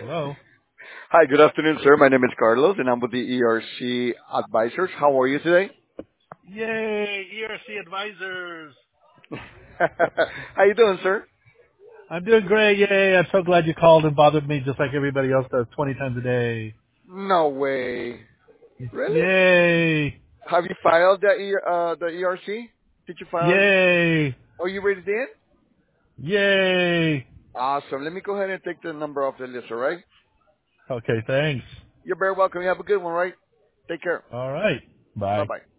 Hello. Hi, good afternoon, sir. My name is Carlos, and I'm with the ERC Advisors. How are you today? Yay, ERC advisors. How you doing, sir? I'm doing great. Yay. I'm so glad you called and bothered me just like everybody else does 20 times a day. No way. Really? Yay. Have you filed the ERC? Did you file it? Yay. Oh, you raised it in? Yay. Awesome. Let me go ahead and take the number off the list, all right? Okay, thanks. You're very welcome. You have a good one, right? Take care. All right. Bye. Bye-bye.